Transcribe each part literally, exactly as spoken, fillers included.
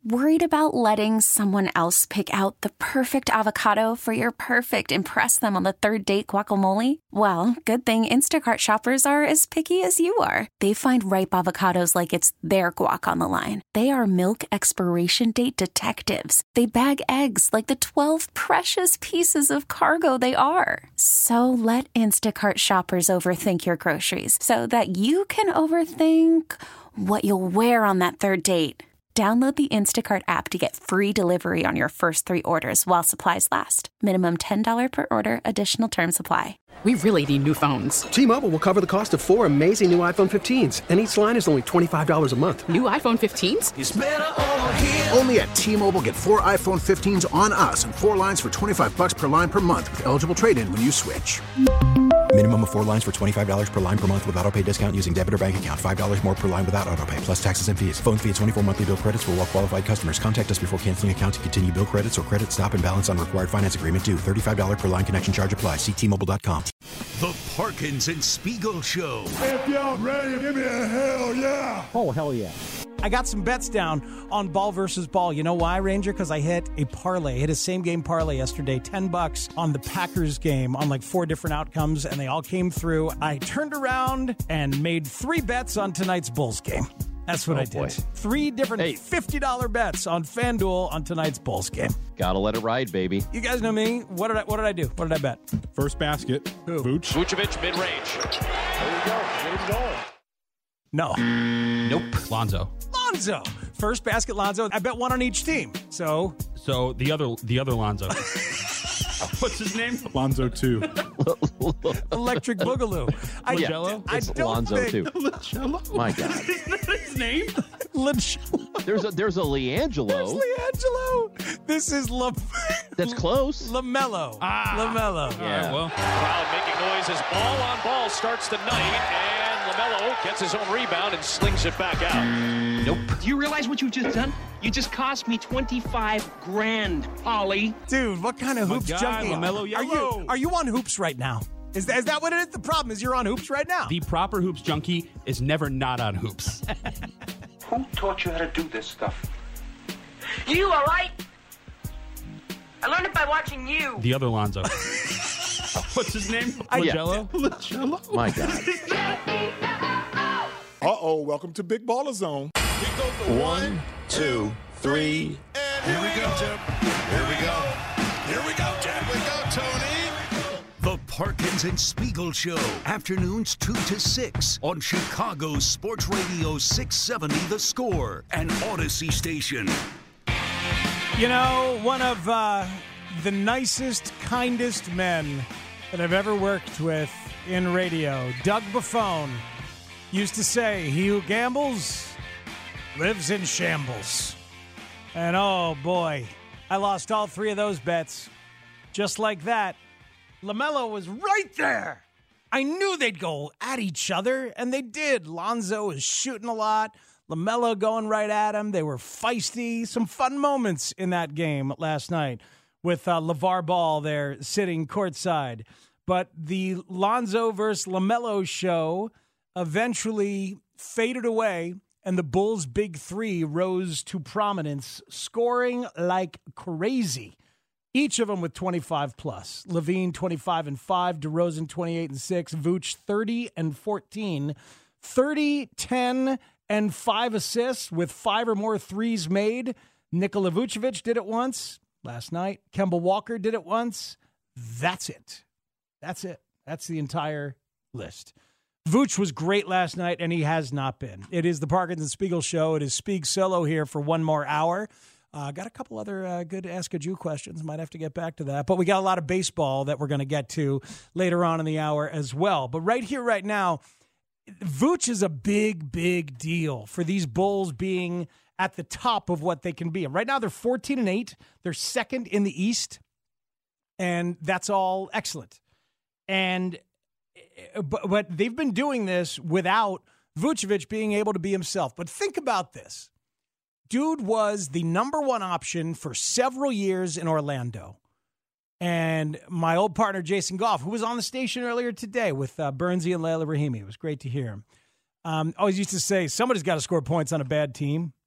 Worried about letting someone else pick out the perfect avocado for your perfect impress them on the third date guacamole? Well, good thing Instacart shoppers are as picky as you are. They find ripe avocados like it's their guac on the line. They are milk expiration date detectives. They bag eggs like the twelve precious pieces of cargo they are. So let Instacart shoppers overthink your groceries so that you can overthink what you'll wear on that third date. Download the Instacart app to get free delivery on your first three orders while supplies last. Minimum ten dollars per order. Additional terms apply. We really need new phones. T-Mobile will cover the cost of four amazing new iPhone fifteens, and each line is only twenty-five dollars a month. New iPhone fifteens? It's better over here. Only at T-Mobile, get four iPhone fifteens on us and four lines for twenty-five dollars per line per month with eligible trade-in when you switch. Minimum of four lines for twenty-five dollars per line per month with autopay discount using debit or bank account. five dollars more per line without autopay, plus taxes and fees. Phone fee at twenty-four monthly bill credits for well-qualified customers. Contact us before canceling account to continue bill credits or credit stop and balance on required finance agreement due. thirty-five dollars per line connection charge applies. See T Mobile dot com. The Parkins and Spiegel Show. If y'all ready, give me a hell yeah. Oh, hell yeah. I got some bets down on ball versus ball. You know why, Ranger? Because I hit a parlay. I hit a same-game parlay yesterday, ten bucks on the Packers game on like four different outcomes, and they all came through. I turned around and made three bets on tonight's Bulls game. That's what oh, I did. Boy. Three different hey. fifty dollars bets on FanDuel on tonight's Bulls game. Gotta let it ride, baby. You guys know me. What did I What did I do? What did I bet? First basket. Who? Vooch. Vucevic, mid-range. There you go. Get him going. No. Nope. Lonzo. Lonzo. First basket, Lonzo. I bet one on each team. So. So the other the other Lonzo. What's his name? Lonzo two. Electric Boogaloo. I, Lagello? I, I it's don't Lonzo think... two. Lagello? My God. Isn't that his name? Lagello. There's a there's a Leangelo. There's Leangelo. This is La. That's close. LaMelo. Ah. LaMelo. Yeah. Right, well. Crowd making noise as ball on ball starts the night, and LaMelo gets his own rebound and slings it back out. Nope. Do you realize what you just done? You just cost me twenty-five grand, Ollie. Dude, what kind of My hoops God, junkie LaMelo are you? Are you on hoops right now? Is that, is that what it is? The problem is you're on hoops right now. The proper hoops junkie is never not on hoops. Who taught you how to do this stuff? You, all right? I learned it by watching you. The other Lonzo. What's his name? Lagello? Lagello? My God. Uh-oh, welcome to Big Baller Zone. One, two, three, and here we go. Here we go. Here we go, Here we go, Tony. The Parkins and Spiegel Show. Afternoons two to six on Chicago's Sports Radio six seventy The Score and Odyssey Station. You know, one of uh, the nicest, kindest men that I've ever worked with in radio, Doug Buffone, used to say, he who gambles lives in shambles. And oh boy, I lost all three of those bets. Just like that. LaMelo was right there. I knew they'd go at each other, and they did. Lonzo was shooting a lot. LaMelo going right at him. They were feisty. Some fun moments in that game last night with uh, LeVar Ball there sitting courtside. But the Lonzo versus LaMelo show eventually faded away, and the Bulls' big three rose to prominence, scoring like crazy. Each of them with twenty-five plus. Levine twenty-five and five, DeRozan twenty-eight and six, Vooch thirty and fourteen, thirty, ten, and five assists with five or more threes made. Nikola Vucevic did it once last night. Kemba Walker did it once. That's it. That's it. That's the entire list. Vooch was great last night, and he has not been. It is the Parkins and Spiegel Show. It is Spieg Solo here for one more hour. Uh, got a couple other uh, good Ask a Jew questions. Might have to get back to that. But we got a lot of baseball that we're going to get to later on in the hour as well. But right here, right now, Vooch is a big, big deal for these Bulls being at the top of what they can be. And right now, they're fourteen and eight. They're second in the East. And that's all excellent. And but, but they've been doing this without Vucevic being able to be himself. But think about this. Dude was the number one option for several years in Orlando. And my old partner, Jason Goff, who was on the station earlier today with uh, Bernsey and Layla Rahimi. It was great to hear him. Um, always used to say, somebody's got to score points on a bad team.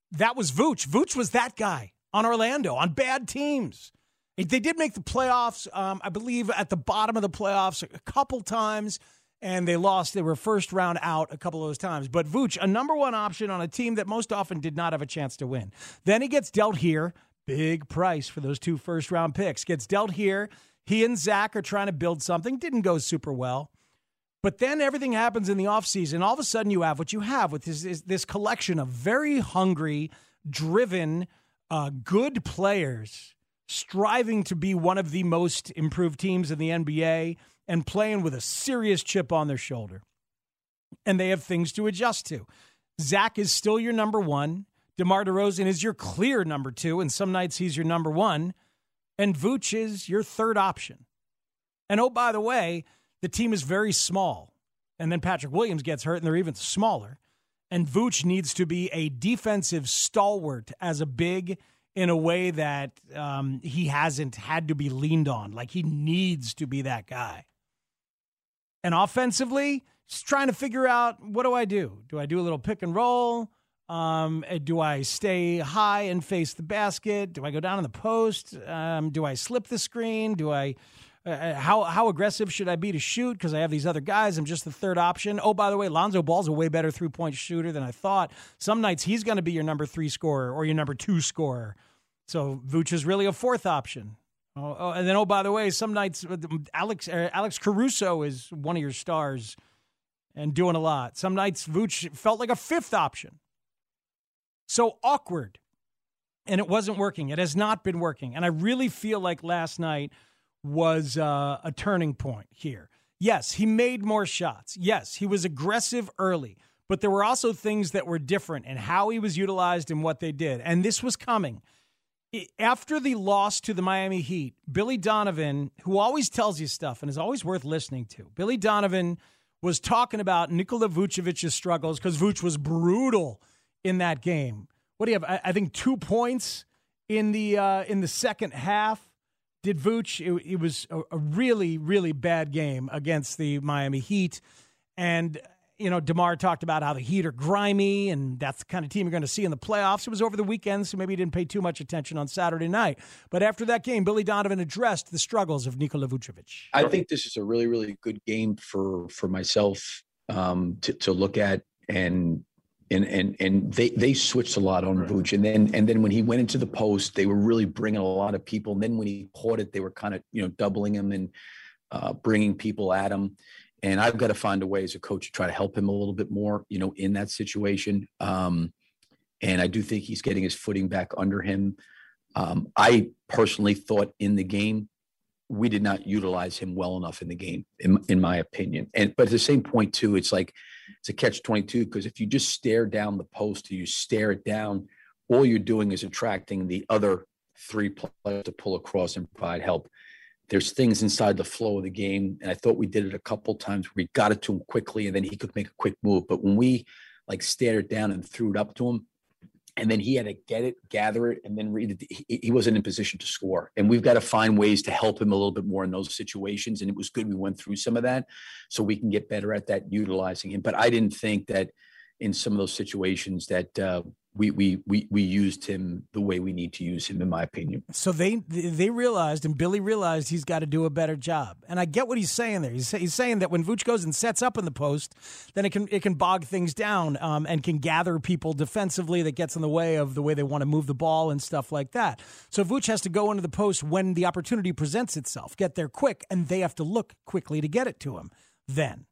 that was Vooch. Vooch was that guy on Orlando, on bad teams. They did make the playoffs, um, I believe, at the bottom of the playoffs a couple times, and they lost. They were first round out a couple of those times. But Vooch, a number one option on a team that most often did not have a chance to win. Then he gets dealt here. Big price for those two first-round picks. Gets dealt here. He and Zach are trying to build something. Didn't go super well. But then everything happens in the offseason. All of a sudden you have what you have with this, is this collection of very hungry, driven, uh, good players striving to be one of the most improved teams in the N B A and playing with a serious chip on their shoulder. And they have things to adjust to. Zach is still your number one. DeMar DeRozan is your clear number two, and some nights he's your number one. And Vooch is your third option. And oh, by the way, the team is very small. And then Patrick Williams gets hurt, and they're even smaller. And Vooch needs to be a defensive stalwart as a big in a way that um, he hasn't had to be leaned on. Like, he needs to be that guy. And offensively, just trying to figure out, what do I do? Do I do a little pick and roll? Um, do I stay high and face the basket? Do I go down in the post? Um, do I slip the screen? Do I... Uh, how how aggressive should I be to shoot? Because I have these other guys. I'm just the third option. Oh, by the way, Lonzo Ball's a way better three-point shooter than I thought. Some nights he's going to be your number three scorer or your number two scorer. So Vooch is really a fourth option. Oh, oh, and then, oh, by the way, some nights Alex uh, Alex Caruso is one of your stars and doing a lot. Some nights Vooch felt like a fifth option. So awkward. And it wasn't working. It has not been working. And I really feel like last night was uh, a turning point here. Yes, he made more shots. Yes, he was aggressive early, but there were also things that were different in how he was utilized and what they did. And this was coming. After the loss to the Miami Heat, Billy Donovan, who always tells you stuff and is always worth listening to, Billy Donovan was talking about Nikola Vucevic's struggles because Vooch was brutal in that game. What do you have? I, I think two points in the uh, in the second half. Did Vooch, it, it was a, a really, really bad game against the Miami Heat. And, you know, DeMar talked about how the Heat are grimy, and that's the kind of team you're going to see in the playoffs. It was over the weekend, so maybe he didn't pay too much attention on Saturday night. But after that game, Billy Donovan addressed the struggles of Nikola Vucevic. I think this is a really, really good game for, for myself um, to, to look at. And And and and they they switched a lot on Vooch, and then and then when he went into the post, they were really bringing a lot of people. And then when he caught it, they were kind of you know doubling him and uh, bringing people at him. And I've got to find a way as a coach to try to help him a little bit more, you know, in that situation. Um, and I do think he's getting his footing back under him. Um, I personally thought in the game we did not utilize him well enough in the game, in, in my opinion. And but at the same point too, it's like it's a catch twenty-two, because if you just stare down the post or you stare it down, all you're doing is attracting the other three players to pull across and provide help. There's things inside the flow of the game, and I thought we did it a couple of times where we got it to him quickly and then he could make a quick move. But when we like stared it down and threw it up to him, and then he had to get it, gather it, and then read it, he, he wasn't in position to score. And we've got to find ways to help him a little bit more in those situations. And it was good we went through some of that so we can get better at that, utilizing him. But I didn't think that in some of those situations that uh, we, we we we used him the way we need to use him, in my opinion. So they they realized, and Billy realized, he's got to do a better job. And I get what he's saying there. He's, he's saying that when Vooch goes and sets up in the post, then it can it can bog things down um, and can gather people defensively that gets in the way of the way they want to move the ball and stuff like that. So Vooch has to go into the post when the opportunity presents itself, get there quick, and they have to look quickly to get it to him then.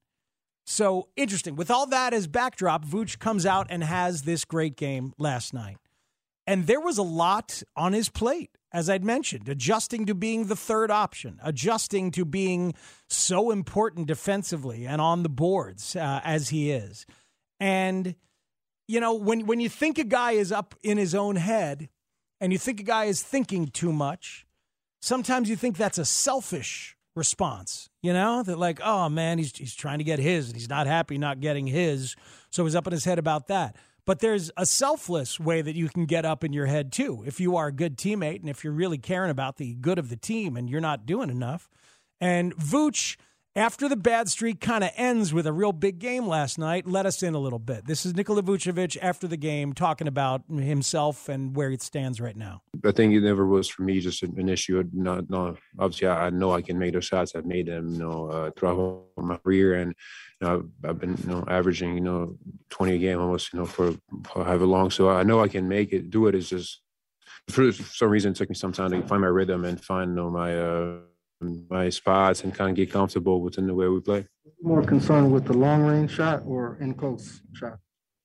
So, interesting. With all that as backdrop, Vooch comes out and has this great game last night. And there was a lot on his plate, as I'd mentioned, adjusting to being the third option, adjusting to being so important defensively and on the boards uh, as he is. And, you know, when, when you think a guy is up in his own head and you think a guy is thinking too much, sometimes you think that's a selfish response, you know, that like, oh man, he's he's trying to get his and he's not happy not getting his. So he's up in his head about that. But there's a selfless way that you can get up in your head too. If you are a good teammate and if you're really caring about the good of the team and you're not doing enough. And Vooch, after the bad streak kind of ends with a real big game last night, let us in a little bit. This is Nikola Vucevic after the game talking about himself and where it stands right now. I think it never was for me just an issue. Not, no, obviously, I, I know I can make those shots. I've made them, you know, uh, throughout my career, and you know, I've, I've been, you know, averaging, you know, twenty a game almost, you know, for, for however long. So I know I can make it. Do it. It's just for some reason it took me some time to find my rhythm and find, you know, my. Uh, my spots and kind of get comfortable within the way we play. More concerned with the long range shot or in close shot?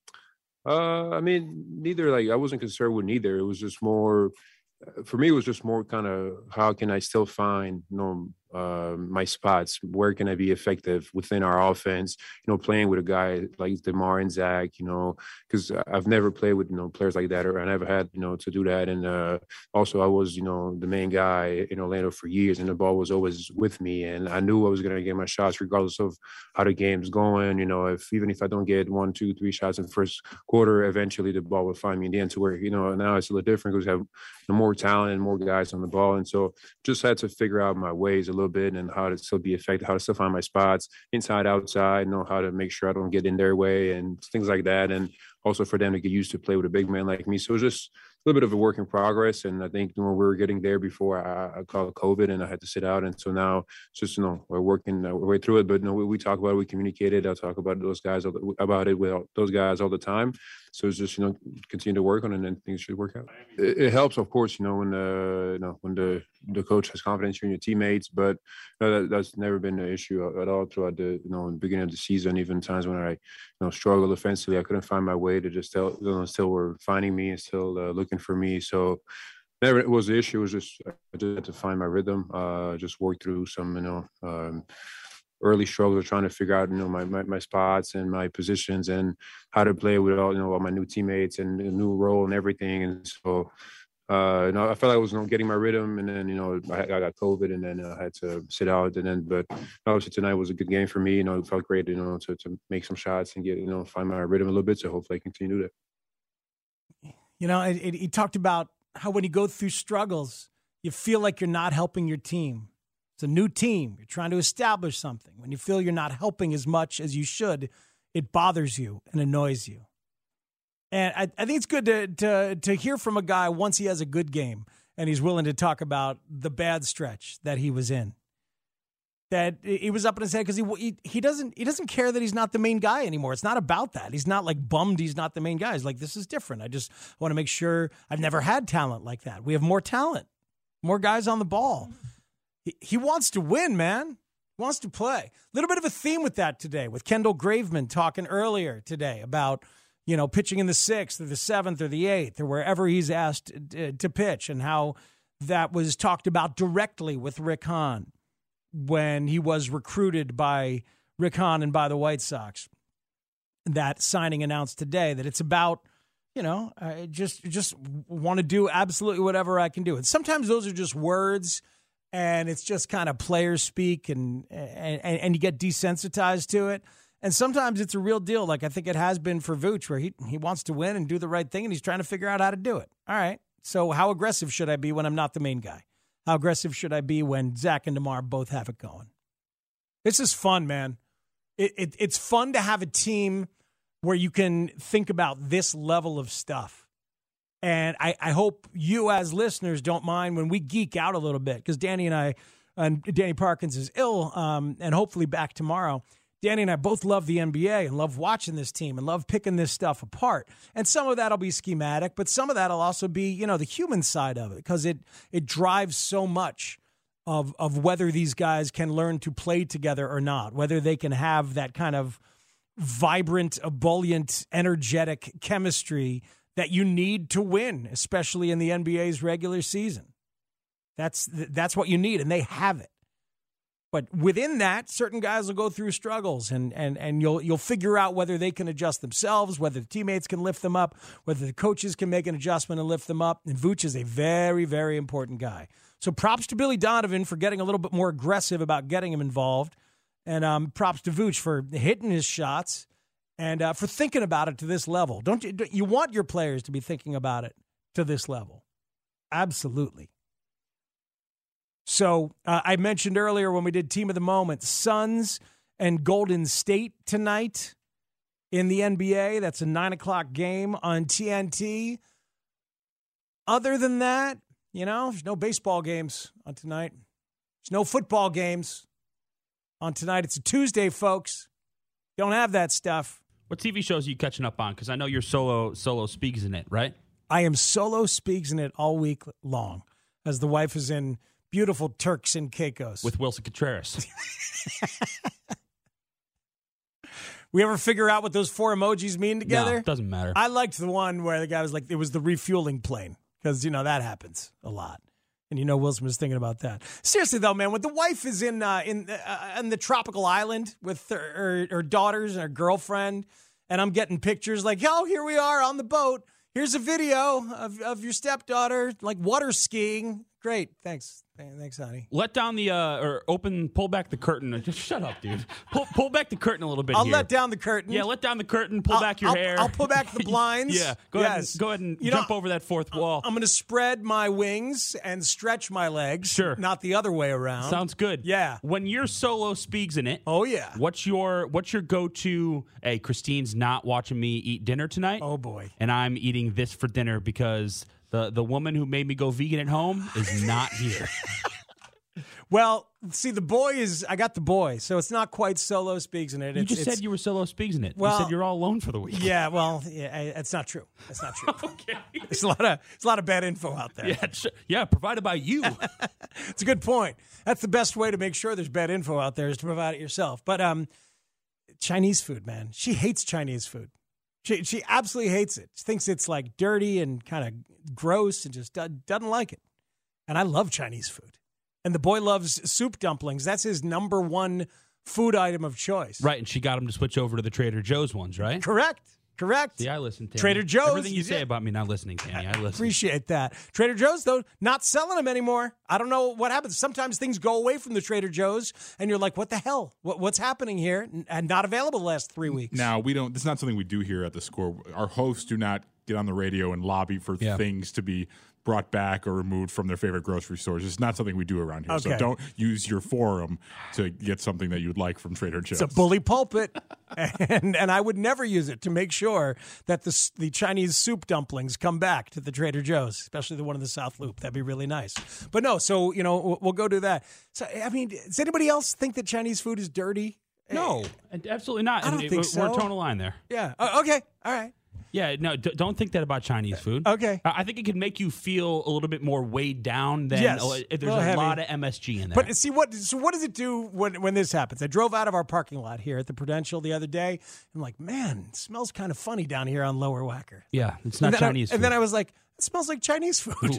Uh, I mean, neither. Like I wasn't concerned with neither. It was just more, for me, it was just more kind of how can I still find, you know, uh, my spots? Where can I be effective within our offense? You know, playing with a guy like DeMar and Zach, you know, because I've never played with, you know, players like that, or I never had, you know, to do that. And uh, also I was, you know, the main guy in Orlando for years, and the ball was always with me. And I knew I was going to get my shots regardless of how the game's going. You know, if even if I don't get one, two, three shots in the first quarter, eventually the ball will find me in the end to where, you know, now it's a little different because we have you know, more talent and more guys on the ball. And so just had to figure out my ways a little bit and how to still be effective, how to still find my spots inside, outside, know how to make sure I don't get in their way and things like that. And also for them to get used to play with a big man like me. So it was just a little bit of a work in progress. And I think you know, we were getting there before I, I called COVID and I had to sit out. And so now it's just, you know, we're working our way through it. But you know, we, we talk about it, we communicated. I'll talk about those guys, about it with those guys all the time. So it's just, you know, continue to work on it and then things should work out. It, it helps, of course, you know, when the, you know, when the, the coach has confidence in your teammates, but you know, that, that's never been an issue at all throughout the, you know, the beginning of the season, even times when I, you know, struggled offensively, I couldn't find my way to just tell, you know, still were finding me and still uh, looking for me. So never it was the issue. It was just, I just had to find my rhythm, uh, just work through some, you know, um, early struggles trying to figure out, you know, my, my, my spots and my positions and how to play with all, you know, all my new teammates and a new role and everything. And so, uh, you know, I felt like I was, you know, getting my rhythm, and then, you know, I, I got COVID and then I had to sit out. And then, but obviously tonight was a good game for me. You know, it felt great, you know, to, to make some shots and get, you know, find my rhythm a little bit. So hopefully I continue to do that. You know, it, it, he talked about how when you go through struggles, you feel like you're not helping your team. It's a new team. You're trying to establish something. When you feel you're not helping as much as you should, it bothers you and annoys you. And I, I think it's good to, to to hear from a guy once he has a good game and he's willing to talk about the bad stretch that he was in. That he was up in his head because he, he he doesn't he doesn't care that he's not the main guy anymore. It's not about that. He's not like bummed he's not the main guy. He's like, this is different. I just want to make sure. I've never had talent like that. We have more talent, more guys on the ball. He, he wants to win, man. He wants to play. A little bit of a theme with that today, with Kendall Graveman talking earlier today about, you know, pitching in the sixth or the seventh or the eighth or wherever he's asked to, to pitch, and how that was talked about directly with Rick Hahn when he was recruited by Rick Hahn and by the White Sox. That signing announced today that it's about, you know, I just just want to do absolutely whatever I can do. And sometimes those are just words, and it's just kind of player speak, and, and and you get desensitized to it. And sometimes it's a real deal, like I think it has been for Vooch, where he, he wants to win and do the right thing, and he's trying to figure out how to do it. All right, so how aggressive should I be when I'm not the main guy? How aggressive should I be when Zach and DeMar both have it going? This is fun, man. It, it It's fun to have a team where you can think about this level of stuff. And I, I hope you as listeners don't mind when we geek out a little bit, because Danny and I, and Danny Parkins is ill um, and hopefully back tomorrow. Danny and I both love the N B A and love watching this team and love picking this stuff apart. And some of that will be schematic, but some of that will also be, you know, the human side of it, because it it drives so much of of whether these guys can learn to play together or not, whether they can have that kind of vibrant, ebullient, energetic chemistry that you need to win, especially in the N B A's regular season. That's that's what you need, and they have it. But within that, certain guys will go through struggles, and and and you'll you'll figure out whether they can adjust themselves, whether the teammates can lift them up, whether the coaches can make an adjustment and lift them up. And Vooch is a very, very important guy. So props to Billy Donovan for getting a little bit more aggressive about getting him involved, and um, props to Vooch for hitting his shots and uh, for thinking about it to this level. Don't you? You want your players to be thinking about it to this level? Absolutely. So uh, I mentioned earlier when we did Team of the Moment, Suns and Golden State tonight in the N B A. That's a nine o'clock game on T N T. Other than that, you know, there's no baseball games on tonight. There's no football games on tonight. It's a Tuesday, folks. Don't have that stuff. What T V shows are you catching up on? Because I know you're solo solo speaks in it, right? I am solo speaks in it all week long, as the wife is in beautiful Turks and Caicos. With Wilson Contreras. We ever figure out what those four emojis mean together? No, it doesn't matter. I liked the one where the guy was like, it was the refueling plane, because, you know, that happens a lot. And you know Wilson was thinking about that. Seriously, though, man, when the wife is in uh, in uh, in the tropical island with her, her, her daughters and her girlfriend, and I'm getting pictures like, oh, here we are on the boat. Here's a video of, of your stepdaughter, like water skiing. Great. Thanks. Thanks, honey. Let down the, uh, or open, pull back the curtain. Just shut up, dude. Pull, pull back the curtain a little bit I'll here. let down the curtain. Yeah, let down the curtain, pull I'll, back your I'll, hair. I'll pull back the blinds. Yeah, go yes. ahead and, go ahead and you jump know, over that fourth wall. I'm going to spread my wings and stretch my legs. Sure. Not the other way around. Sounds good. Yeah. When you're solo speaks in it. Oh, yeah. What's your what's your go-to, hey, Christine's not watching me eat dinner tonight. Oh, boy. And I'm eating this for dinner because the, the woman who made me go vegan at home is not here. Well, see, the boy is, I got the boy, so it's not quite solo speaks in it. You It's, just it's, said you were solo speaks in it. Well, you said you're all alone for the week. Yeah, well, yeah, it's not true. It's not true. Okay. There's a lot of there's a lot of bad info out there. Yeah, sh- yeah, provided by you. It's a good point. That's the best way to make sure there's bad info out there is to provide it yourself. But um, Chinese food, man. She hates Chinese food. She she absolutely hates it. She thinks it's like dirty and kind of gross and just do- doesn't like it. And I love Chinese food. And the boy loves soup dumplings. That's his number one food item of choice. Right, and she got him to switch over to the Trader Joe's ones, right? Correct. Correct. See, I listen, Tammy. Trader Joe's. Everything you, you say did. about me not listening, Tammy, I listen. Appreciate that. Trader Joe's, though, not selling them anymore. I don't know what happens. Sometimes things go away from the Trader Joe's, and you're like, what the hell? What, what's happening here? And not available the last three weeks. Now, we don't. This is not something we do here at the Score. Our hosts do not get on the radio and lobby for Yeah. things to be brought back or removed from their favorite grocery stores. It's not something we do around here. Okay. So don't use your forum to get something that you'd like from Trader Joe's. It's a bully pulpit, and and I would never use it to make sure that the the Chinese soup dumplings come back to the Trader Joe's, especially the one in the South Loop. That'd be really nice. But no, so you know we'll, we'll go do that. So I mean, does anybody else think that Chinese food is dirty? No, absolutely not. I don't And think we're, so. We're towing a line there. Yeah. Uh, okay. All right. Yeah, no, d- don't think that about Chinese food. Okay. I I think it can make you feel a little bit more weighed down than Yes, oh, there's little a heavy. lot of M S G in there. But see what? So what does it do when when this happens? I drove out of our parking lot here at the Prudential the other day. I'm like, man, it smells kind of funny down here on Lower Wacker. yeah, it's not and then Chinese I, food. And then I was like, it smells like Chinese food.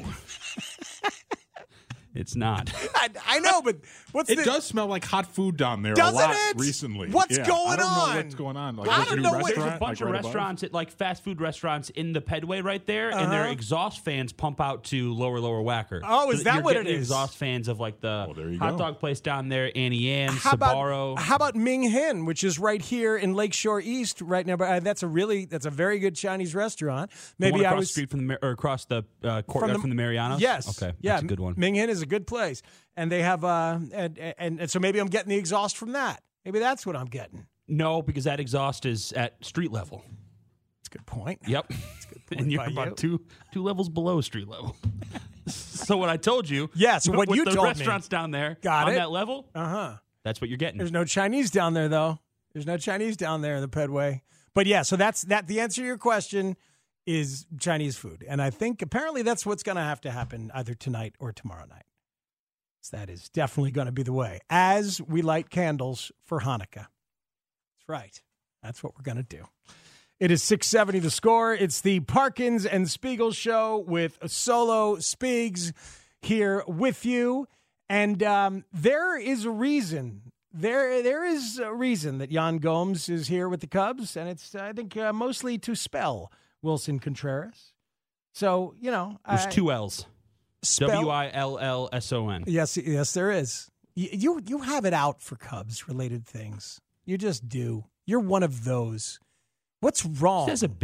It's not. I, I know, but what's It the, does smell like hot food down there Doesn't a lot it? recently. What's Yeah, going I don't on? know what's going on. Like, I there's a don't new know what- There's a restaurant, bunch like, of right above? restaurants, at, like fast food restaurants in the Pedway right there, and their Uh-huh. exhaust fans pump out to Lower Lower Wacker. Oh, is So that you're what getting it the is? Exhaust fans of like the there you hot go. dog place down there, Annie Ann's, how Sbarro. about how about Ming Hin, which is right here in Lakeshore East, right now? But uh, that's a really that's a very good Chinese restaurant. The Maybe one I across was the street from the Mar- or across the uh, courtyard from the, Marianos. Yes. Okay. Yeah. That's a good one. Ming Hin is a good place, and they have uh and, and and so maybe I'm getting the exhaust from that. Maybe that's what I'm getting. No, because that exhaust is at street level. That's a good point. Yep. That's a good point And you're by about you. two two levels below street level. So what I told you, Yeah, so what with you the told me. restaurants down there Got on it. that level, Uh huh. that's what you're getting. There's no Chinese down there though. There's no Chinese down there in the Pedway. But yeah, so that's that. The answer to your question is Chinese food, and I think apparently that's what's going to have to happen either tonight or tomorrow night. So that is definitely going to be the way as we light candles for Hanukkah. That's right. That's what we're going to do. It is six seventy The Score. It's the Parkins and Spiegel Show with Solo Spiegs here with you. And um, there is a reason. There, there is a reason that Yan Gomes is here with the Cubs, and it's, I think, uh, mostly to spell Wilson Contreras. So, you know. There's I- two L's. Spell- W I L L S O N. Yes, yes, there is. You, you you have it out for Cubs related things. You just do. You're one of those. What's wrong? Says a bit.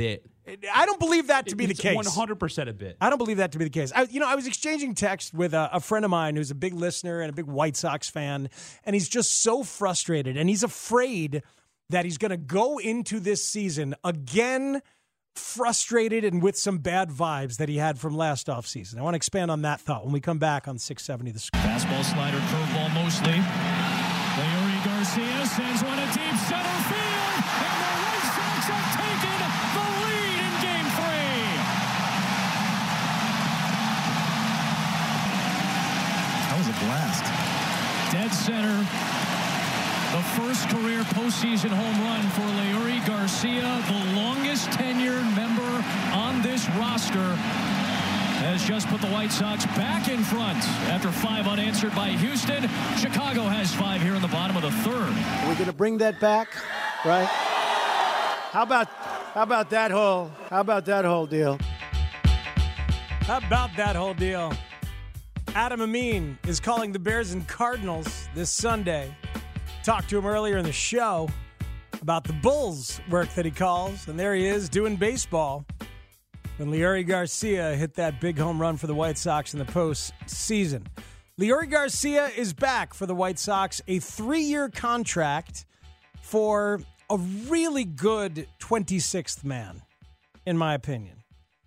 I don't believe that to be the It's case. one hundred percent a bit. I don't believe that to be the case. I, you know, I was exchanging text with a, a friend of mine who's a big listener and a big White Sox fan, and he's just so frustrated, and he's afraid that he's going to go into this season again frustrated and with some bad vibes that he had from last offseason. I want to expand on that thought when we come back on six seventy The Score. Fastball, slider, curveball mostly. Leury Garcia sends one to deep center field, and the White Sox have taken the lead in Game three. That was a blast. Dead center. The first career postseason home run for Leury Garcia, the longest tenured member on this roster, has just put the White Sox back in front after five unanswered by Houston. Chicago has five here in the bottom of the third. Are we going to bring that back, right? How about how about that whole how about that whole deal? How about that whole deal? Adam Amin is calling the Bears and Cardinals this Sunday. Talked to him earlier in the show about the Bulls work that he calls, and there he is doing baseball when Leury Garcia hit that big home run for the White Sox in the postseason. Leury Garcia is back for the White Sox, a three-year contract for a really good twenty-sixth man, in my opinion.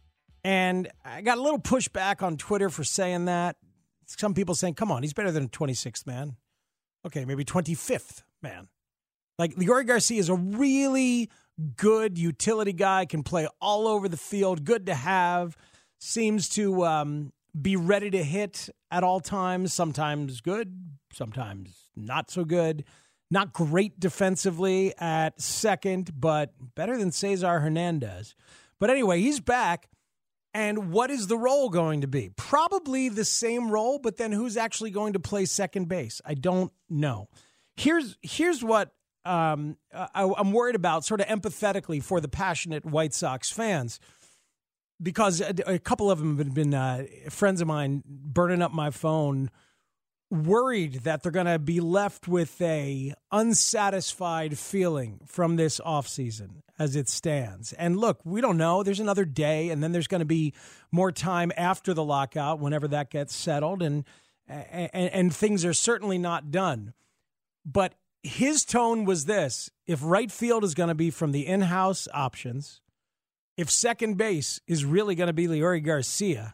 And I got a little pushback on Twitter for saying that. Some people saying, come on, he's better than a twenty-sixth man. Okay, maybe twenty-fifth man. Like, Leury Garcia is a really good utility guy, can play all over the field, good to have, seems to um, be ready to hit at all times, sometimes good, sometimes not so good. Not great defensively at second, but better than Cesar Hernandez. But anyway, he's back. And what is the role going to be? Probably the same role, but then who's actually going to play second base? I don't know. Here's here's what um, I, I'm worried about, sort of empathetically for the passionate White Sox fans, because a, a couple of them have been uh, friends of mine burning up my phone, worried that they're going to be left with a unsatisfied feeling from this offseason as it stands. And look, we don't know. There's another day, and then there's going to be more time after the lockout, whenever that gets settled, and, and and things are certainly not done. But his tone was this: if right field is going to be from the in-house options, if second base is really going to be Leury Garcia,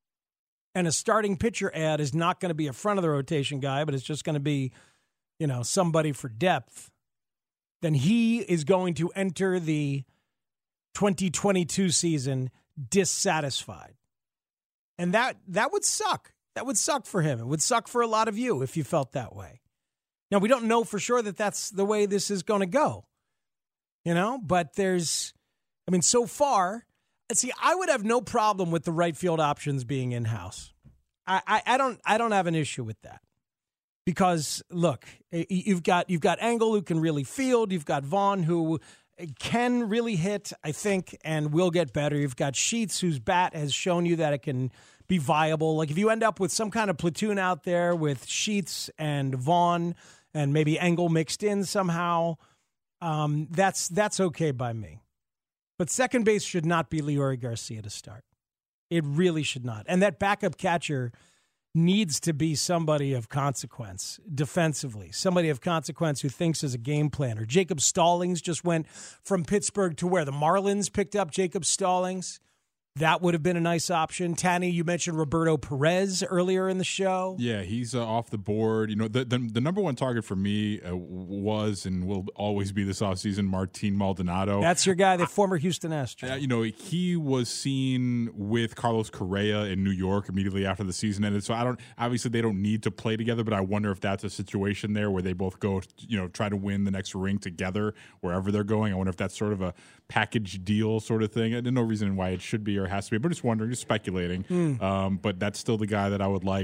and a starting pitcher ad is not going to be a front of the rotation guy, but it's just going to be, you know, somebody for depth, then he is going to enter the twenty twenty-two season dissatisfied. And that that would suck. That would suck for him. It would suck for a lot of you if you felt that way. Now, we don't know for sure that that's the way this is going to go, you know, but there's, I mean, so far, see, I would have no problem with the right field options being in-house. I, I, I don't I don't have an issue with that. Because, look, you've got you've got Engel who can really field. You've got Vaughn who can really hit, I think, and will get better. You've got Sheets whose bat has shown you that it can be viable. Like, if you end up with some kind of platoon out there with Sheets and Vaughn and maybe Engel mixed in somehow, um, that's that's okay by me. But second base should not be Leury Garcia to start. It really should not. And that backup catcher needs to be somebody of consequence defensively, somebody of consequence who thinks as a game planner. Jacob Stallings just went from Pittsburgh to where? The Marlins picked up Jacob Stallings. That would have been a nice option. Tanny, you mentioned Roberto Perez earlier in the show. Yeah, he's uh, off the board. You know, the, the the number one target for me uh, was and will always be this offseason, Martin Maldonado. That's your guy, the former Houston Astros. Uh, you know, he was seen with Carlos Correa in New York immediately after the season ended. So I don't, obviously they don't need to play together, but I wonder if that's a situation there where they both go, you know, try to win the next ring together wherever they're going. I wonder if that's sort of a package deal sort of thing. There's no reason why it should be or has to be, but just wondering, just speculating. Mm. Um, but that's still the guy that I would like.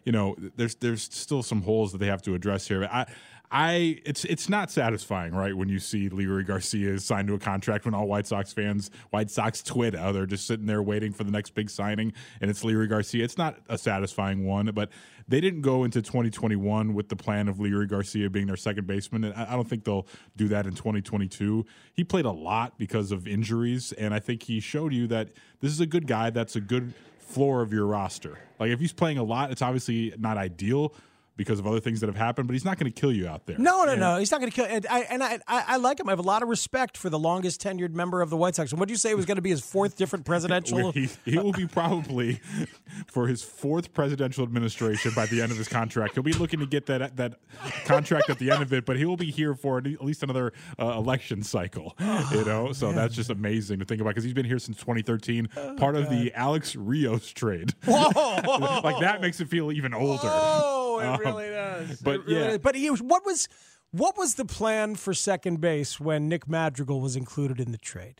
you know, there's there's still some holes that they have to address here. But I, I, it's it's not satisfying, right, when you see Leury Garcia is signed to a contract when all White Sox fans, White Sox twit, oh, they're just sitting there waiting for the next big signing, and it's Leury Garcia. It's not a satisfying one, but they didn't go into twenty twenty-one with the plan of Leury Garcia being their second baseman, and I don't think they'll do that in twenty twenty-two. He played a lot because of injuries, and I think he showed you that this is a good guy that's a good floor of your roster. Like, if he's playing a lot, it's obviously not ideal because of other things that have happened, but he's not going to kill you out there. No, no, and, no. He's not going to kill. And, I, and I, I, I like him. I have a lot of respect for the longest tenured member of the White Sox. And what did you say was going to be his fourth different presidential? he, he will be probably for his fourth presidential administration by the end of his contract. He'll be looking to get that that contract at the end of it, but he will be here for at least another uh, election cycle. You know, so man. that's just amazing to think about because he's been here since twenty thirteen, oh, part God. of the Alex Rios trade. Whoa, whoa, like that makes it feel even older. Oh, it um, really does. But it really yeah, does. But he, what was what was the plan for second base when Nick Madrigal was included in the trade?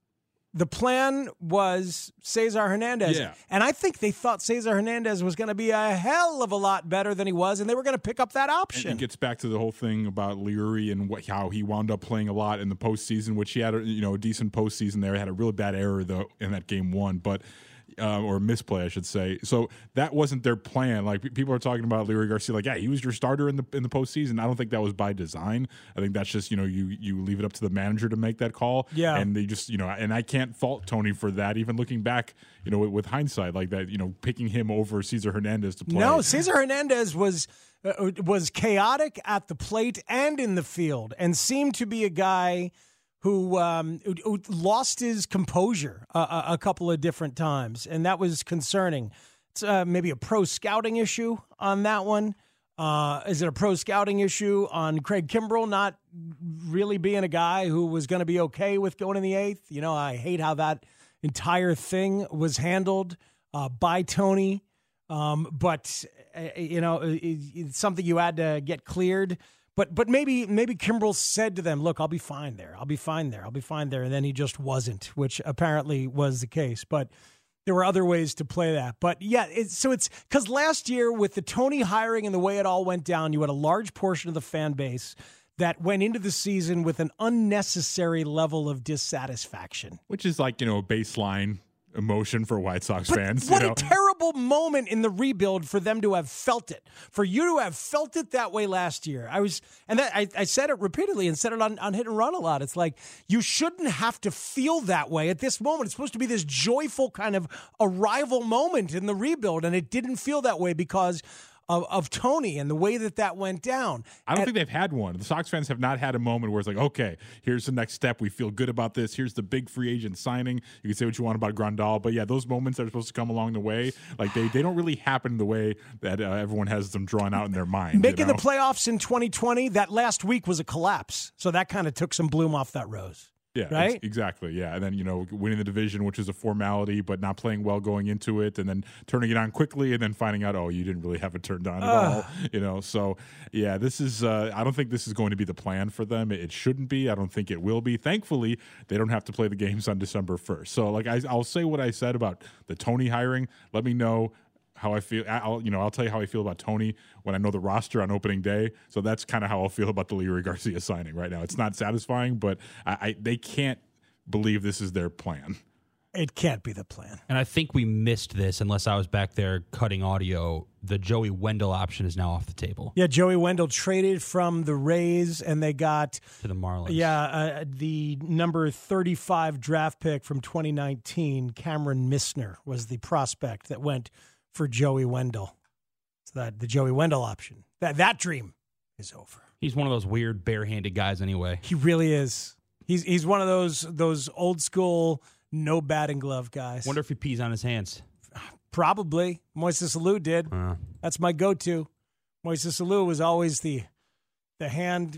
The plan was Cesar Hernandez. Yeah. And I think they thought Cesar Hernandez was going to be a hell of a lot better than he was, and they were going to pick up that option. And it gets back to the whole thing about Leury and what, how he wound up playing a lot in the postseason, which he had a, you know, a decent postseason there. He had a really bad error, though, in that game one. But Uh, or misplay, I should say. So that wasn't their plan. Like, people are talking about Leury Garcia, like, yeah, he was your starter in the in the postseason. I don't think that was by design. I think that's just, you know, you you leave it up to the manager to make that call. Yeah. And they just, you know, and I can't fault Tony for that. Even looking back, you know, with, with hindsight, like that, you know, picking him over Cesar Hernandez to play. No, Cesar Hernandez was uh, was chaotic at the plate and in the field, and seemed to be a guy who, um, who, who lost his composure a, a, a couple of different times, and that was concerning. It's uh, maybe a pro scouting issue on that one. Uh, is it a pro scouting issue on Craig Kimbrell not really being a guy who was going to be okay with going in the eighth? You know, I hate how that entire thing was handled uh, by Tony, um, but, uh, you know, it, it's something you had to get cleared. But but maybe maybe Kimbrell said to them, look, I'll be fine there. I'll be fine there. I'll be fine there. And then he just wasn't, which apparently was the case. But there were other ways to play that. But, yeah, it's, so it's because last year with the Tony hiring and the way it all went down, you had a large portion of the fan base that went into the season with an unnecessary level of dissatisfaction. Which is like, you know, a baseline emotion for White Sox but fans. What you know? a terrible moment in the rebuild for them to have felt it, for you to have felt it that way last year. I was, and that, I, I said it repeatedly and said it on, on Hit and Run a lot. It's like, you shouldn't have to feel that way at this moment. It's supposed to be this joyful kind of arrival moment in the rebuild, and it didn't feel that way because Of, of Tony and the way that that went down. I don't and, think they've had one. The Sox fans have not had a moment where it's like, okay, here's the next step. We feel good about this. Here's the big free agent signing. You can say what you want about Grandal, but yeah, those moments that are supposed to come along the way, like they, they don't really happen the way that uh, everyone has them drawn out in their mind. Making you know? the playoffs in twenty twenty, that last week was a collapse. So that kind of took some bloom off that rose. Yeah, right? ex- exactly. Yeah. And then, you know, winning the division, which is a formality, but not playing well going into it, and then turning it on quickly, and then finding out, oh, you didn't really have it turned on at uh. all. You know, so yeah, this is, uh, I don't think this is going to be the plan for them. It, it shouldn't be. I don't think it will be. Thankfully, they don't have to play the games on December first. So, like, I, I'll say what I said about the Tony hiring. Let me know how I feel. I'll, you know, I'll tell you how I feel about Tony when I know the roster on opening day. So that's kind of how I'll feel about the Leury Garcia signing right now. It's not satisfying, but I, I they can't believe this is their plan. It can't be the plan. And I think we missed this unless I was back there cutting audio. The Joey Wendell option is now off the table. Yeah, Joey Wendell traded from the Rays, and they got to the Marlins. Yeah, uh, the number thirty-five draft pick from twenty nineteen, Cameron Misner, was the prospect that went for Joey Wendell. So that the Joey Wendell option, that that dream is over. He's one of those weird barehanded guys anyway. He really is. He's he's one of those those old school no batting glove guys. Wonder if he pees on his hands. Probably. Moises Alou did. Uh. That's my go-to. Moises Alou was always the the hand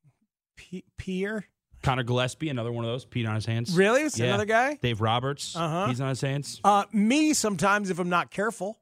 pe- peer. Connor Gillespie, another one of those, peed on his hands. Really? Is yeah. another guy? Dave Roberts, uh-huh. pees on his hands. Uh, me, sometimes, if I'm not careful.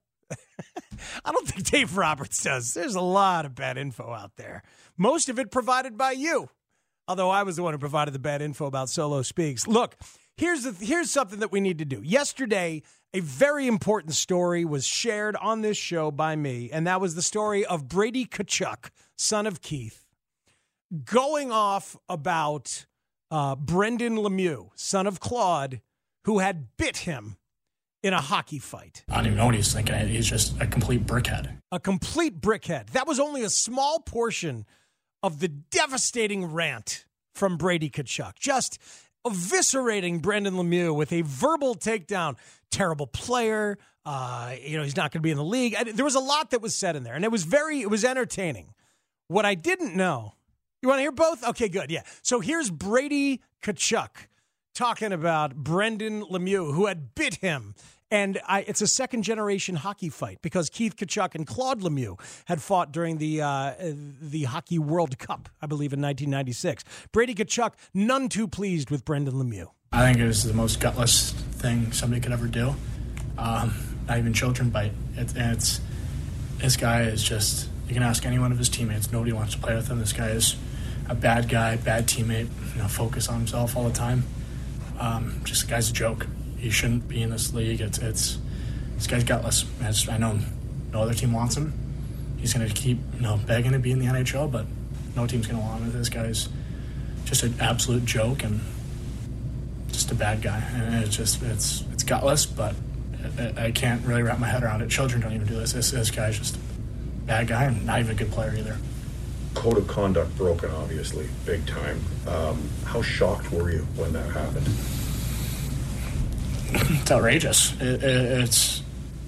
I don't think Dave Roberts does. There's a lot of bad info out there. Most of it provided by you. Although I was the one who provided the bad info about Solo Speaks. Look, here's the, here's something that we need to do. Yesterday, a very important story was shared on this show by me, and that was the story of Brady Tkachuk, son of Keith, going off about uh, Brendan Lemieux, son of Claude, who had bit him in a hockey fight. I don't even know what he's thinking. He's just a complete brickhead. A complete brickhead. That was only a small portion of the devastating rant from Brady Tkachuk. Just eviscerating Brendan Lemieux with a verbal takedown. Terrible player. Uh, you know, he's not going to be in the league. I, there was a lot that was said in there, and it was very, it was entertaining. What I didn't know, you want to hear both? Okay, good. Yeah. So here's Brady Tkachuk talking about Brendan Lemieux, who had bit him. And I, it's a second-generation hockey fight because Keith Tkachuk and Claude Lemieux had fought during the uh, the Hockey World Cup, I believe, in nineteen ninety-six. Brady Tkachuk, none too pleased with Brendan Lemieux. I think it was the most gutless thing somebody could ever do. Um, not even children bite. It, and it's this guy is just, you can ask any one of his teammates, nobody wants to play with him. This guy is a bad guy, bad teammate, you know, focus on himself all the time. Um, just the guy's a joke. He shouldn't be in this league. It's it's this guy's gutless. As I know, no other team wants him. He's going to keep you know begging to be in the N H L, but no team's going to want him. This guy's just an absolute joke and just a bad guy. And it's just it's it's gutless, but I, I can't really wrap my head around it. Children don't even do this. This this guy's just a bad guy and not even a good player either. Code of conduct broken, obviously, big time. Um, how shocked were you when that happened? It's outrageous. It, it, it's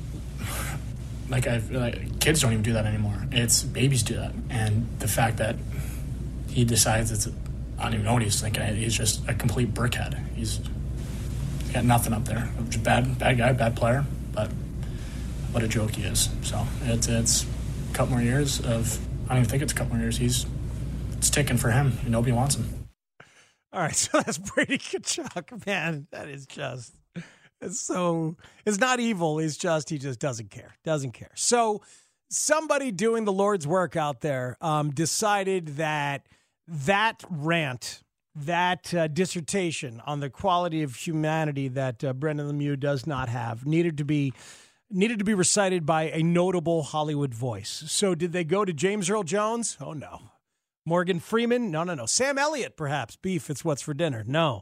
like I've like, kids don't even do that anymore. It's babies do that, and the fact that he decides it's I don't even know what he's thinking. He's just a complete brickhead. He's, he's got nothing up there. Bad bad guy, bad player, but what a joke he is. So it's it's a couple more years of I don't even think it's a couple more years. He's it's ticking for him. Nobody wants him. All right, so that's Brady Tkachuk. Man, that is just. It's so, it's not evil. It's just, he just doesn't care. Doesn't care. So somebody doing the Lord's work out there um, decided that that rant, that uh, dissertation on the quality of humanity that uh, Brendan Lemieux does not have needed to be needed to be recited by a notable Hollywood voice. So did they go to James Earl Jones? Oh, no. Morgan Freeman? No, no, no. Sam Elliott, perhaps. Beef, it's what's for dinner. No.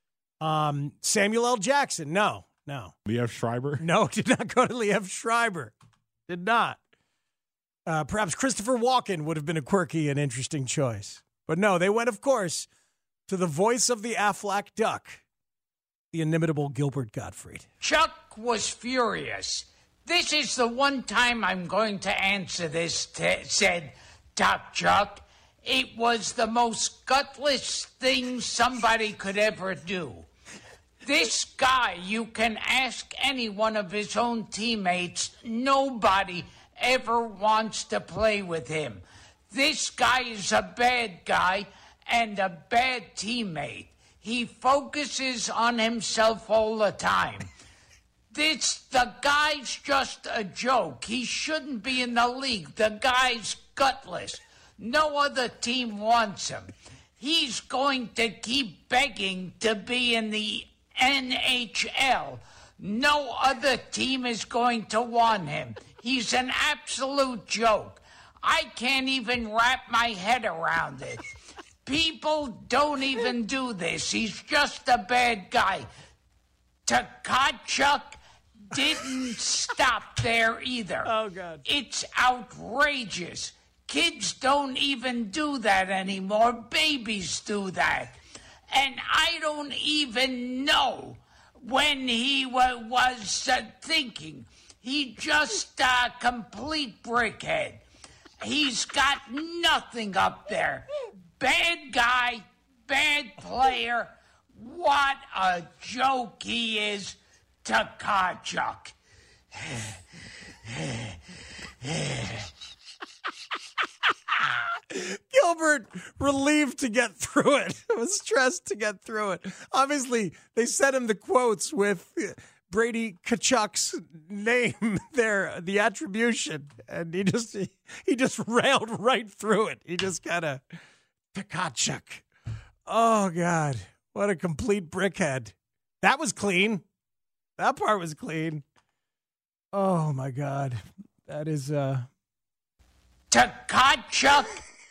Um, Samuel L. Jackson. No, no. Liev Schreiber? No, did not go to Liev Schreiber. Did not. Uh, perhaps Christopher Walken would have been a quirky and interesting choice. But no, they went, of course, to the voice of the Aflac duck, the inimitable Gilbert Gottfried. Chuck was furious. This is the one time I'm going to answer this, t- said Top Chuck. It was the most gutless thing somebody could ever do. This guy, you can ask any one of his own teammates, nobody ever wants to play with him. This guy is a bad guy and a bad teammate. He focuses on himself all the time. This, the guy's just a joke. He shouldn't be in the league. The guy's gutless. No other team wants him. He's going to keep begging to be in the N H L. No other team is going to want him. He's an absolute joke. I can't even wrap my head around it. People don't even do this. He's just a bad guy. Tkachuk didn't stop there either. Oh, God. It's outrageous. Kids don't even do that anymore. Babies do that. And I don't even know when he wa- was uh, thinking. He just a uh, complete brickhead. He's got nothing up there. Bad guy, bad player. What a joke he is to Tkachuk. Gilbert, relieved to get through it. Was stressed to get through it. Obviously, they sent him the quotes with Brady Tkachuk's name there, the attribution, and he just he, he just railed right through it. He just kind of Tkachuk. Oh God, what a complete brickhead. That was clean. That part was clean. Oh, my God. That is... uh Tkachuk.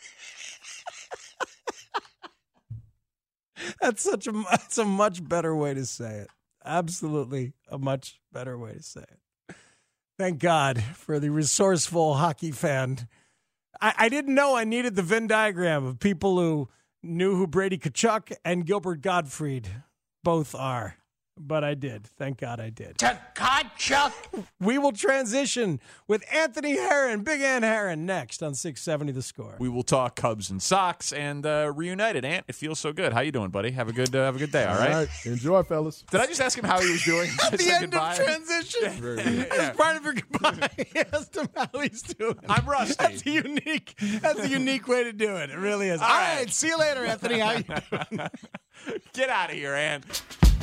That's such a, that's a much better way to say it. Absolutely a much better way to say it. Thank God for the resourceful hockey fan. I, I didn't know I needed the Venn diagram of people who knew who Brady Tkachuk and Gilbert Gottfried both are. But I did. Thank God I did. Tkachuk. We will transition with Anthony Herron, Big Ant Herron, next on six seventy The Score. We will talk Cubs and Sox and uh, reunited. Ant, it feels so good. How you doing, buddy? Have a good uh, have a good day. All right? All right. Enjoy, fellas. Did I just ask him how he was doing? At the end goodbye? Of transition. Very good. As part of your goodbye, he asked him how he's doing. I'm rusty. That's a unique. That's a unique way to do it. It really is. All, All right. right. See you later, Anthony. How you doing? Get out of here, Ant.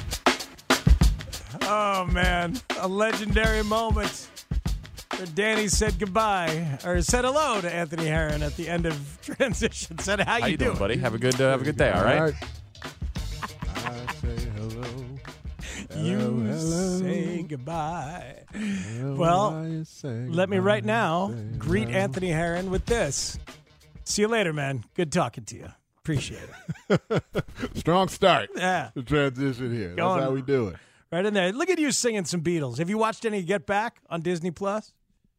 Oh, man. A legendary moment where Danny said goodbye, or said hello to Anthony Herron at the end of transition. Said, how, how you, you doing? doing, buddy? Have a good uh, have a good day, all right? All right. I say hello. You hello, hello. say goodbye. Hello, well, say let me right now say greet hello. Anthony Herron with this. See you later, man. Good talking to you. Appreciate it. Strong start. Yeah. The transition here. Going That's how we do it. Right in there. Look at you singing some Beatles. Have you watched any Get Back on Disney Plus?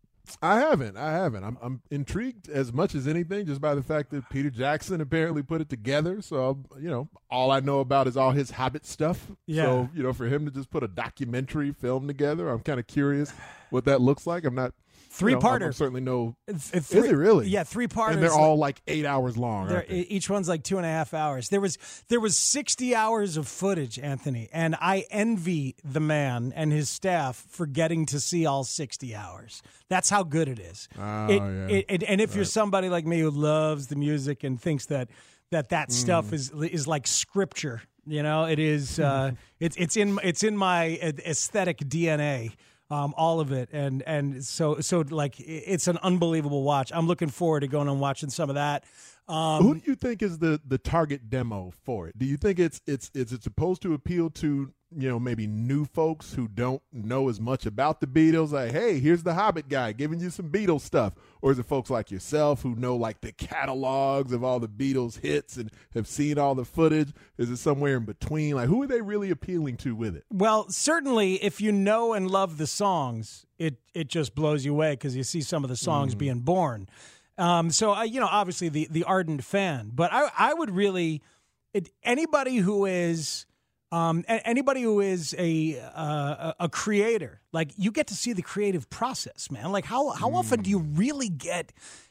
I haven't. I haven't. I'm, I'm intrigued as much as anything just by the fact that Peter Jackson apparently put it together. So, you know, all I know about is all his Hobbit stuff. Yeah. So, you know, for him to just put a documentary film together, I'm kind of curious what that looks like. I'm not. Three-parter. You know, I certainly know. It's, Is it really? Yeah, three-parters. And they're all like eight hours long. They're, aren't they? each one's like two and a half hours. There was there was sixty hours of footage, Anthony, and I envy the man and his staff for getting to see all sixty hours. That's how good it is. Oh, it, yeah. it, it, and if Right. you're somebody like me who loves the music and thinks that that, that Mm. stuff is is like scripture, you know, it is. Uh, it's it's in it's in my aesthetic D N A. Um, all of it, and and so so like it's an unbelievable watch. I'm looking forward to going and watching some of that. Um, Who do you think is the the target demo for it? Do you think it's it's it's it's supposed to appeal to, you know, maybe new folks who don't know as much about the Beatles? Like, hey, here's the Hobbit guy giving you some Beatles stuff. Or is it folks like yourself who know like the catalogs of all the Beatles hits and have seen all the footage? Is it somewhere in between? Like, who are they really appealing to with it? Well, certainly, if you know and love the songs, it it just blows you away because you see some of the songs mm. being born. Um, so, uh, you know, obviously the the ardent fan, but I I would really it, anybody who is. Um, anybody who is a uh, a creator, like you get to see the creative process, man. Like how how mm. often do you really get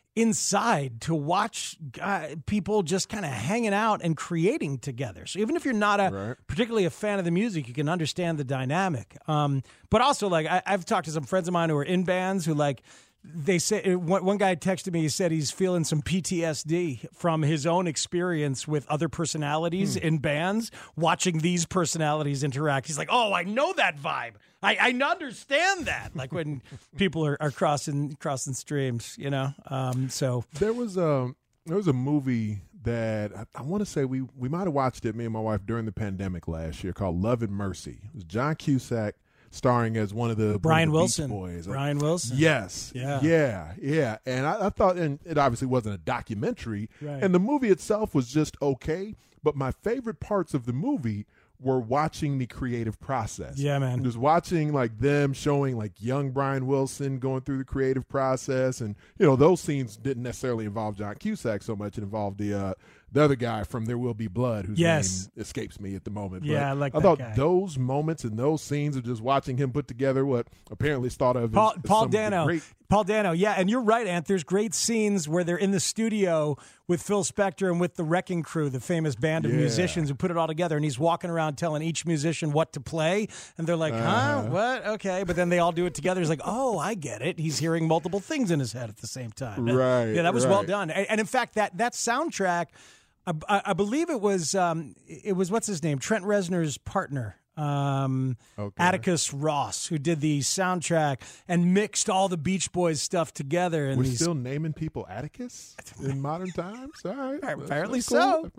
inside to watch uh, people just kind of hanging out and creating together? So even if you're not a right. particularly a fan of the music, you can understand the dynamic. Um, but also, like I, I've talked to some friends of mine who are in bands who like. They say one, one guy texted me. He said he's feeling some P T S D from his own experience with other personalities hmm. in bands, watching these personalities interact. He's like, "Oh, I know that vibe. I, I understand that." Like when people are, are crossing crossing streams, you know. Um, so there was a there was a movie that I, I want to say we we might have watched it, me and my wife, during the pandemic last year, called Love and Mercy. It was John Cusack starring as one of the Brian one of the Wilson. Beach Boys. Brian Wilson. Yes. Yeah. Yeah. Yeah. And I, I thought, and it obviously wasn't a documentary, right. and the movie itself was just okay. But my favorite parts of the movie were watching the creative process. Yeah, man. Just watching like them showing like young Brian Wilson going through the creative process, and you know those scenes didn't necessarily involve John Cusack so much; it involved the uh, the other guy from There Will Be Blood, whose yes. name escapes me at the moment. Yeah, but I like I that thought guy. those moments and those scenes of just watching him put together what apparently is thought of Paul, as, as Paul some of the Dano. great. Paul Dano, yeah, and you're right, Ant. There's great scenes where they're in the studio with Phil Spector and with the Wrecking Crew, the famous band of Yeah. musicians who put it all together, and he's walking around telling each musician what to play, and they're like, huh, Uh-huh. what, okay, but then they all do it together. He's like, oh, I get it. He's hearing multiple things in his head at the same time. Right, Yeah, that was well right. done. And, and in fact, that that soundtrack, I, I, I believe it was, um, it was, what's his name? Trent Reznor's partner. Um, Okay. Atticus Ross, who did the soundtrack and mixed all the Beach Boys stuff together. And We're these, still naming people Atticus in modern times. All right, apparently That's cool. so. That's not-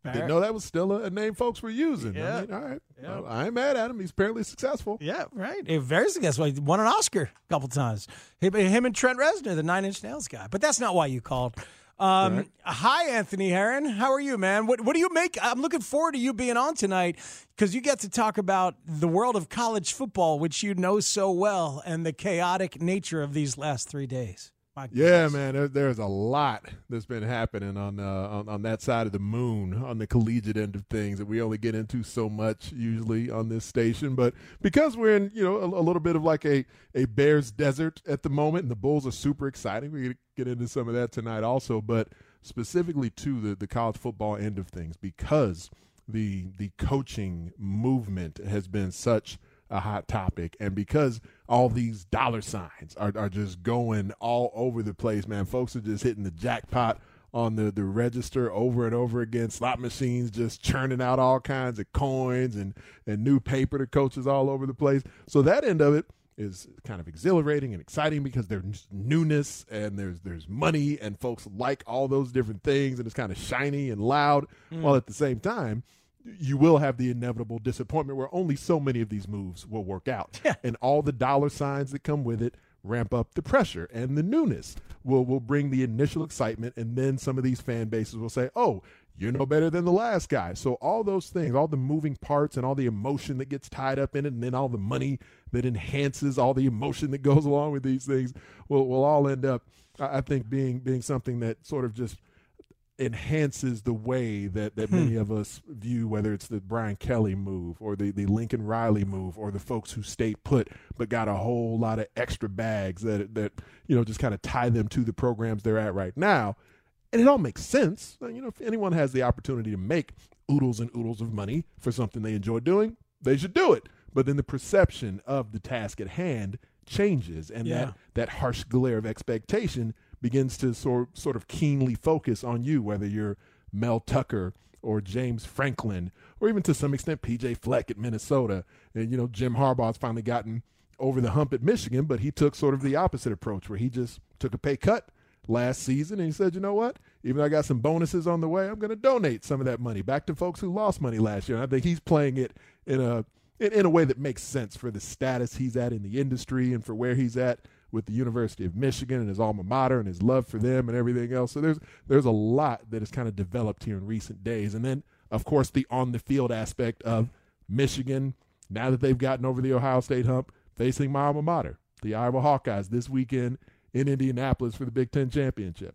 Didn't know that was still a, a name folks were using. Yeah. I mean, all right. Yeah. Well, I ain't mad at him. He's apparently successful. Yeah, right. Eh, Very successful. He won an Oscar a couple times. Him, him and Trent Reznor, the Nine Inch Nails guy. But that's not why you called. Um, Right. Hi, Anthony Herron. How are you, man? What What do you make? I'm looking forward to you being on tonight because you get to talk about the world of college football, which you know so well, and the chaotic nature of these last three days. My Yeah, man, there, there's a lot that's been happening on, uh, on on that side of the moon, on the collegiate end of things that we only get into so much usually on this station. But because we're in, you know, a, a little bit of like a, a Bears desert at the moment, and the Bulls are super exciting. We're going to get into some of that tonight also, but specifically to the, the college football end of things, because the the coaching movement has been such a hot topic, and because all these dollar signs are, are just going all over the place, man, folks are just hitting the jackpot on the, the register over and over again. Slot machines just churning out all kinds of coins and, and new paper to coaches all over the place. So that end of it is kind of exhilarating and exciting because there's newness and there's there's money and folks like all those different things, and it's kind of shiny and loud, Mm. while at the same time you will have the inevitable disappointment where only so many of these moves will work out. And all the dollar signs that come with it ramp up the pressure, and the newness will, will bring the initial excitement, and then some of these fan bases will say, oh, you're no better than the last guy. So all those things, all the moving parts and all the emotion that gets tied up in it, and then all the money that enhances all the emotion that goes along with these things will, will all end up, I I think, being being something that sort of just enhances the way that, that many of us view, whether it's the Brian Kelly move or the, the Lincoln Riley move or the folks who stayed put but got a whole lot of extra bags that, that you know, just kind of tie them to the programs they're at right now. And it all makes sense. You know, if anyone has the opportunity to make oodles and oodles of money for something they enjoy doing, they should do it. But then the perception of the task at hand changes, and Yeah. that, that harsh glare of expectation begins to sort, sort of keenly focus on you, whether you're Mel Tucker or James Franklin, or even to some extent P J Fleck at Minnesota. And, you know, Jim Harbaugh's finally gotten over the hump at Michigan, but he took sort of the opposite approach, where he just took a pay cut last season, and he said, you know what, even though I got some bonuses on the way, I'm going to donate some of that money back to folks who lost money last year. And I think he's playing it in a in, in a way that makes sense for the status he's at in the industry and for where he's at with the University of Michigan and his alma mater and his love for them and everything else. So there's there's a lot that has kind of developed here in recent days. And then, of course, the on-the-field aspect of Michigan, now that they've gotten over the Ohio State hump, facing my alma mater, the Iowa Hawkeyes, this weekend in Indianapolis for the Big Ten Championship.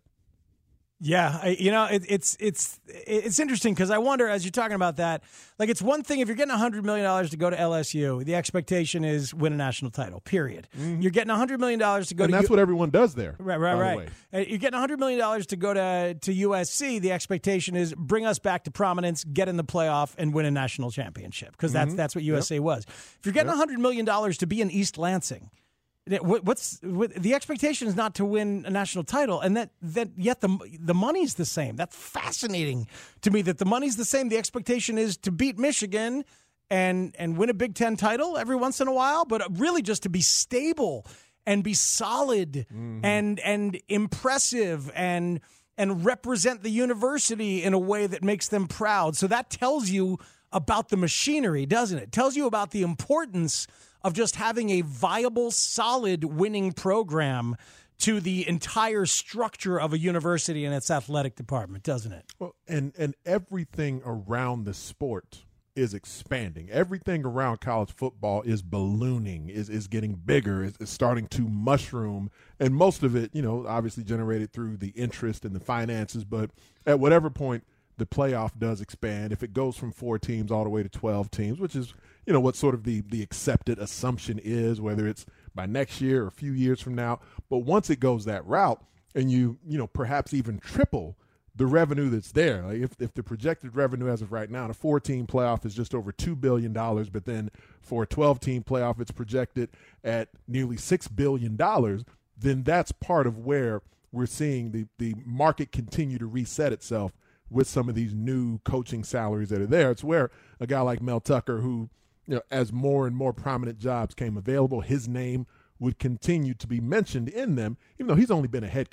Yeah, I, you know, it, it's it's it's interesting because I wonder, as you're talking about that, like, it's one thing if you're getting one hundred million dollars to go to L S U, the expectation is win a national title, period. Mm-hmm. You're getting one hundred million dollars to go and to that's U- what everyone does there. Right, right, by the right. way. Uh, You're getting one hundred million dollars to go to, to U S C. The expectation is bring us back to prominence, get in the playoff, and win a national championship, because that's, Mhm. that's what U S C Yep. was. If you're getting Yep. one hundred million dollars to be in East Lansing, what- what's what, the expectation is not to win a national title, and that, that yet the the money's the same. That's fascinating to me, that the money's the same. The expectation is to beat Michigan and and win a Big Ten title every once in a while, but really just to be stable and be solid and and impressive and and represent the university in a way that makes them proud. So that tells you about the machinery, doesn't it? It tells you about the importance of just having a viable, solid, winning program to the entire structure of a university and its athletic department, doesn't it? Well, and and everything around the sport is expanding. Everything around college football is ballooning, is is getting bigger, is, is starting to mushroom, and most of it, you know, obviously generated through the interest and the finances. But at whatever point the playoff does expand, if it goes from four teams all the way to twelve teams, which is, you know, what sort of the the accepted assumption is, whether it's by next year or a few years from now. But once it goes that route, and you you know perhaps even triple the revenue that's there, like if if the projected revenue as of right now, a four-team playoff is just over two billion dollars, but then for a twelve-team playoff, it's projected at nearly six billion dollars, then that's part of where we're seeing the the market continue to reset itself with some of these new coaching salaries that are there. It's where a guy like Mel Tucker, who, you know, as more and more prominent jobs came available, his name would continue to be mentioned in them, even though he's only been a head coach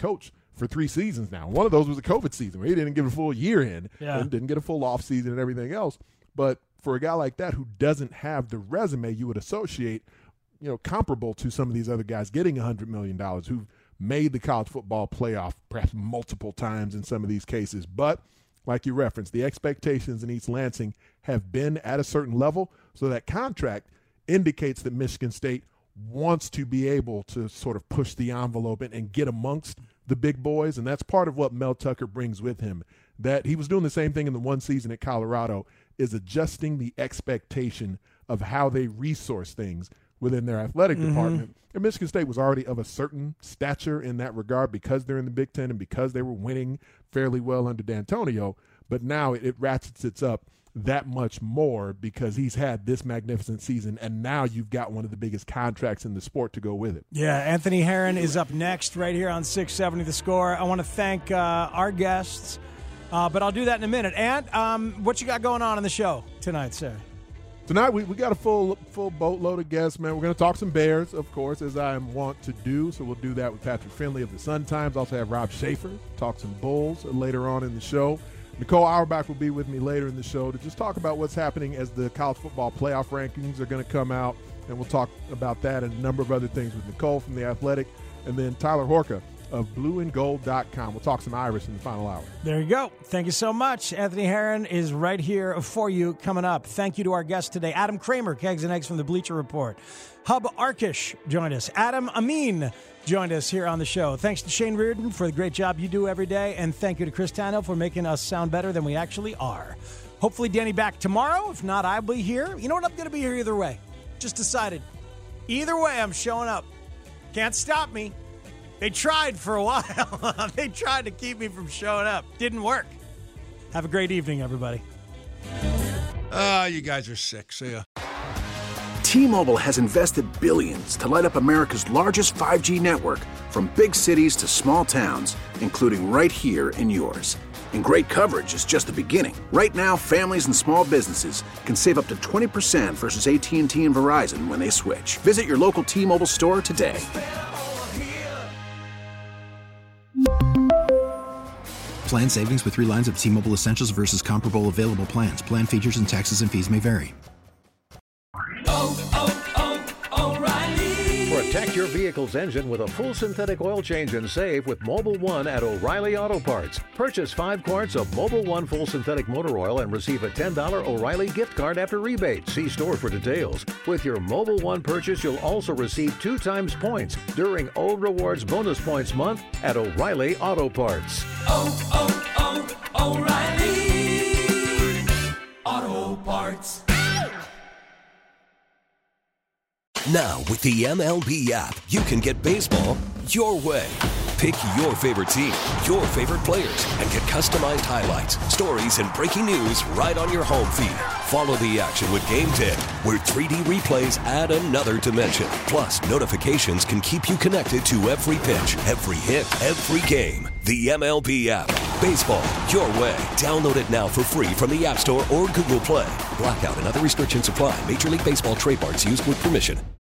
for three seasons now. One of those was a COVID season where he didn't get a full year in Yeah. and didn't get a full off season and everything else. But for a guy like that who doesn't have the resume you would associate, you know, comparable to some of these other guys getting one hundred million dollars who've made the college football playoff perhaps multiple times in some of these cases. But like you referenced, the expectations in East Lansing have been at a certain level, so that contract indicates that Michigan State wants to be able to sort of push the envelope and, and get amongst the big boys, and that's part of what Mel Tucker brings with him. That he was doing the same thing in the one season at Colorado, is adjusting the expectation of how they resource things within their athletic Mhm. department. And Michigan State was already of a certain stature in that regard because they're in the Big Ten and because they were winning fairly well under D'Antonio. But now it, it ratchets it up that much more because he's had this magnificent season, and now you've got one of the biggest contracts in the sport to go with it. Yeah, Anthony Herron is up next right here on six seventy The Score. I want to thank uh, our guests, uh, but I'll do that in a minute. And um, what you got going on in the show tonight, sir? Tonight we, we got a full full boatload of guests, man. We're going to talk some Bears, of course, as I am wont to do. So we'll do that with Patrick Finley of the Sun-Times. Also have Rob Schaefer talk some Bulls later on in the show. Nicole Auerbach will be with me later in the show to just talk about what's happening as the college football playoff rankings are going to come out, and we'll talk about that and a number of other things with Nicole from The Athletic, and then Tyler Horka of blue and gold dot com. We'll talk some Irish in the final hour. There you go. Thank you so much. Anthony Herron is right here for you coming up. Thank you to our guests today. Adam Kramer, Kegs and Eggs from the Bleacher Report. Hub Arkish joined us. Adam Amin joined us here on the show. Thanks to Shane Reardon for the great job you do every day. And thank you to Chris Tannehill for making us sound better than we actually are. Hopefully Danny back tomorrow. If not, I'll be here. You know what? I'm going to be here either way. Just decided. Either way, I'm showing up. Can't stop me. They tried for a while. They tried to keep me from showing up. Didn't work. Have a great evening, everybody. Ah, uh, you guys are sick. See ya. T-Mobile has invested billions to light up America's largest five G network, from big cities to small towns, including right here in yours. And great coverage is just the beginning. Right now, families and small businesses can save up to twenty percent versus A T and T and Verizon when they switch. Visit your local T-Mobile store today. Plan savings with three lines of T-Mobile Essentials versus comparable available plans. Plan features and taxes and fees may vary. Protect your vehicle's engine with a full synthetic oil change and save with Mobil one at O'Reilly Auto Parts. Purchase five quarts of Mobil one full synthetic motor oil and receive a ten dollars O'Reilly gift card after rebate. See store for details. With your Mobil one purchase, you'll also receive two times points during O Rewards Bonus Points Month at O'Reilly Auto Parts. Oh, oh, oh, O'Reilly Auto Parts. Now, with the M L B app, you can get baseball your way. Pick your favorite team, your favorite players, and get customized highlights, stories, and breaking news right on your home feed. Follow the action with Game ten, where three D replays add another dimension. Plus, notifications can keep you connected to every pitch, every hit, every game. The M L B app. Baseball your way. Download it now for free from the App Store or Google Play. Blackout and other restrictions apply. Major League Baseball trademarks used with permission.